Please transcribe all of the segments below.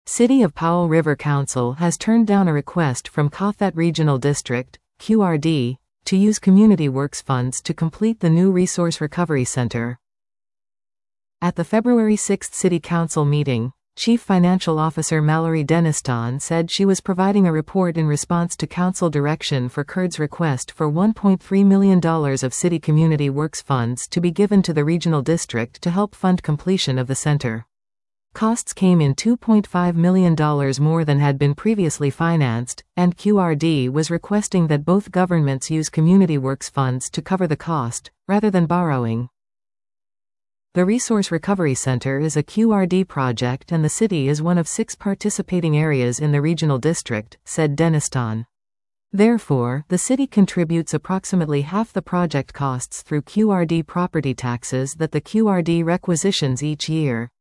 City of Powell River Council has turned down a request from Cothet Regional District, QRD, to use Community Works funds to complete the new Resource Recovery Center. At the February 6 City Council meeting, Chief Financial Officer Mallory Denniston said she was providing a report in response to Council direction for CURD's request for $1.3 million of City Community Works funds to be given to the Regional District to help fund completion of the center. Costs came in $2.5 million more than had been previously financed, and QRD was requesting that both governments use Community Works funds to cover the cost, rather than borrowing. The Resource Recovery Center is a QRD project and the city is one of 6 participating areas in the regional district, said Denniston. Therefore, the city contributes approximately half the project costs through QRD property taxes that the QRD requisitions each year.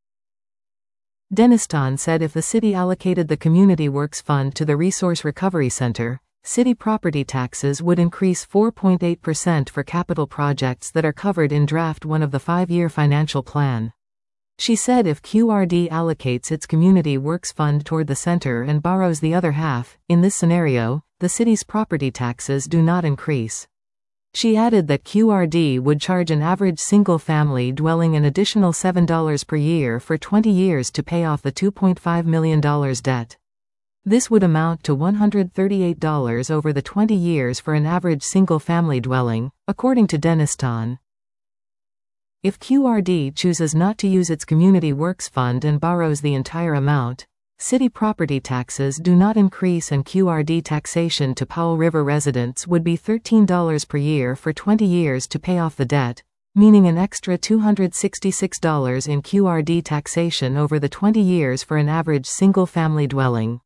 Denniston said if the city allocated the Community Works Fund to the Resource Recovery Center, city property taxes would increase 4.8% for capital projects that are covered in Draft 1 of the 5-year financial plan. She said if QRD allocates its Community Works Fund toward the center and borrows the other half, in this scenario, the city's property taxes do not increase. She added that QRD would charge an average single-family dwelling an additional $7 per year for 20 years to pay off the $2.5 million debt. This would amount to $138 over the 20 years for an average single-family dwelling, according to Denniston. If QRD chooses not to use its Community Works Fund and borrows the entire amount, city property taxes do not increase and QRD taxation to Powell River residents would be $13 per year for 20 years to pay off the debt, meaning an extra $266 in QRD taxation over the 20 years for an average single-family dwelling.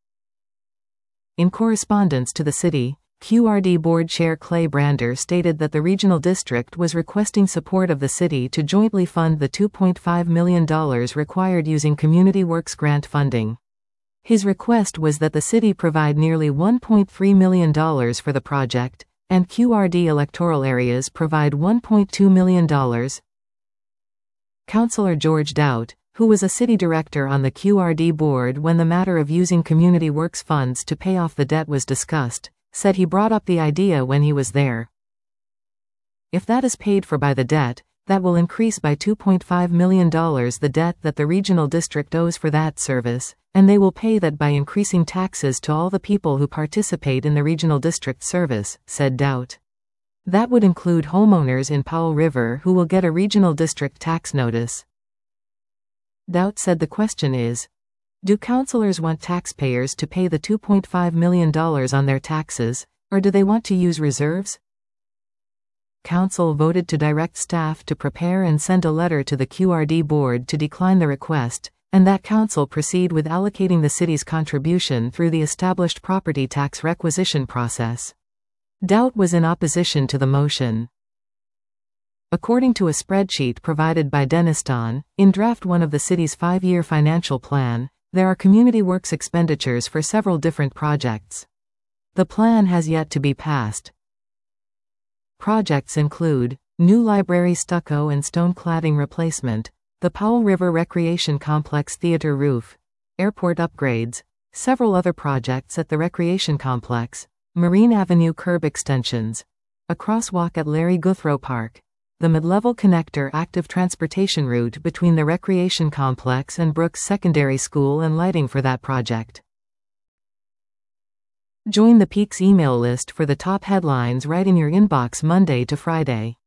In correspondence to the city, QRD Board Chair Clay Brander stated that the regional district was requesting support of the city to jointly fund the $2.5 million required using Community Works grant funding. His request was that the city provide nearly $1.3 million for the project, and QRD electoral areas provide $1.2 million. Councillor George Doubt, who was a city director on the QRD board when the matter of using Community Works funds to pay off the debt was discussed, said he brought up the idea when he was there. If that is paid for by the debt, that will increase by $2.5 million the debt that the regional district owes for that service, and they will pay that by increasing taxes to all the people who participate in the regional district service, said Doubt. That would include homeowners in Powell River who will get a regional district tax notice. Doubt said the question is, do councillors want taxpayers to pay the $2.5 million on their taxes, or do they want to use reserves? Council voted to direct staff to prepare and send a letter to the QRD board to decline the request, and that council proceed with allocating the city's contribution through the established property tax requisition process. Doubt was in opposition to the motion. According to a spreadsheet provided by Denniston, in Draft 1 of the city's 5-year financial plan, there are Community Works expenditures for several different projects. The plan has yet to be passed. Projects include new library stucco and stone cladding replacement, the Powell River Recreation Complex theater roof, airport upgrades, several other projects at the recreation complex, Marine Avenue curb extensions, a crosswalk at Larry Guthrow Park, the mid-level connector active transportation route between the recreation complex and Brooks Secondary School and lighting for that project. Join the Peaks email list for the top headlines right in your inbox Monday to Friday.